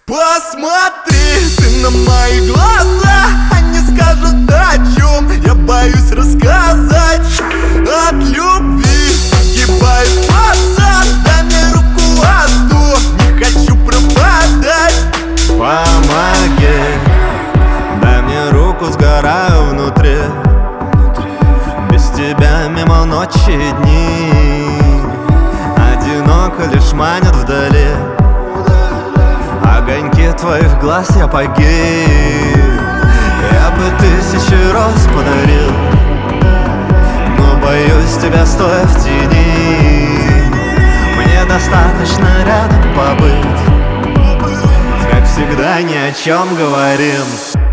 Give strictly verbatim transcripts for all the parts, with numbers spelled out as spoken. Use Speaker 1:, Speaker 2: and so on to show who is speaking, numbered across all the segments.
Speaker 1: Посмотри ты на мои глаза, они скажут, о чем я боюсь рассказать. От любви погибает пацан, дай мне руку, а то не хочу пропадать.
Speaker 2: Помоги, дай мне руку, сгораю внутри. Без тебя мимо ночи и дни, одиноко лишь манят вдали огоньки твоих глаз, я погиб. Я бы тысячи роз подарил, но боюсь тебя, стоя в тени. Мне достаточно рядом побыть, как всегда ни о чем говорим.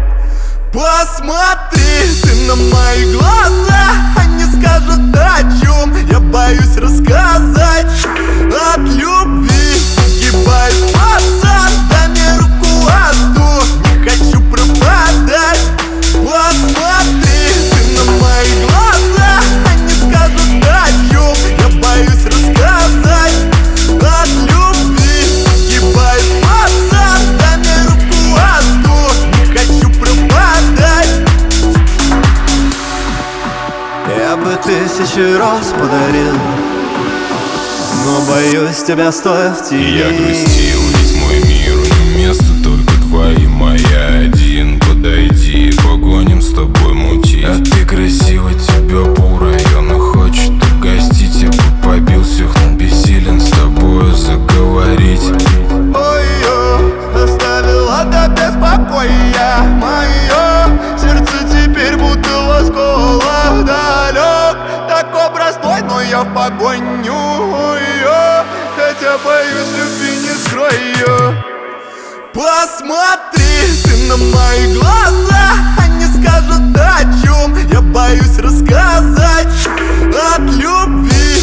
Speaker 1: Посмотри ты на мои глаза, они скажут, о чем я боюсь рассказать. От любви погибает пацан, дай мне руку, а то не хочу пропадать. Посмотри ты на мои глаза, они скажут, о чем я боюсь рассказать. От любви погибает пацан, дай мне руку, а то не хочу пропадать.
Speaker 2: Я бы тысячи роз подарил, но боюсь тебя, стоя в тени.
Speaker 3: Я грустил, ведь мой мир не место, только твои, моя один. Подойди, погоним с тобой мутить. А ты красива, тебя полрайона хочет угостить. Я бы побил всех, но бессилен с тобою заговорить.
Speaker 1: Ой-ё, оставила до беспокоя мое сердце теперь будто лоскола далек. Такой простой, но я в погоню ее, хотя боюсь любви не скрою. Посмотри ты на мои глаза, они скажут, о чем я боюсь рассказать. От любви